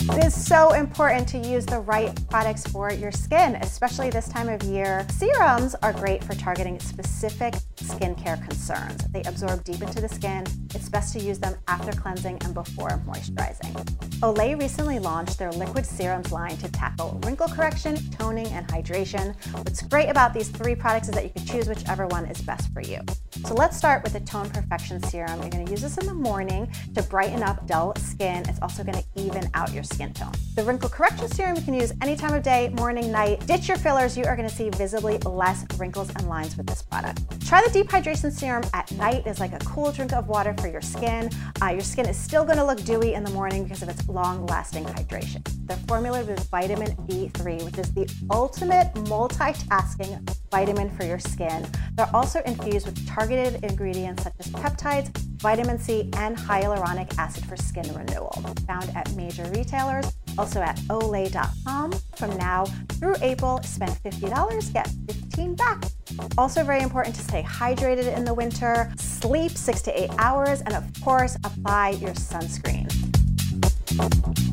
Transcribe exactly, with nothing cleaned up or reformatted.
It is so important to use the right products for your skin, especially this time of year. Serums are great for targeting specific skincare concerns. They absorb deep into the skin. It's best to use them after cleansing and before moisturizing. Olay recently launched their liquid serums line to tackle wrinkle correction, toning, and hydration. What's great about these three products is that you can choose whichever one is best for you. So let's start with the Tone Perfection Serum. You're going to use this in the morning to brighten up dull skin. It's also going to even out your skin tone. The Wrinkle Correction Serum you can use any time of day, morning, night. Ditch your fillers. You are going to see visibly less wrinkles and lines with this product. Try the Deep Hydration Serum at night. It's like a cool drink of water for your skin. Uh, your skin is still going to look dewy in the morning because of its long-lasting hydration. They're formulated with vitamin B three, which is the ultimate multitasking vitamin for your skin. They're also infused with targeted ingredients such as peptides, vitamin C, and hyaluronic acid for skin renewal. Found at major retailers, also at olay dot com. From now through April, spend fifty dollars, get fifteen back. Also very important to stay hydrated in the winter, sleep six to eight hours, and of course, apply your sunscreen.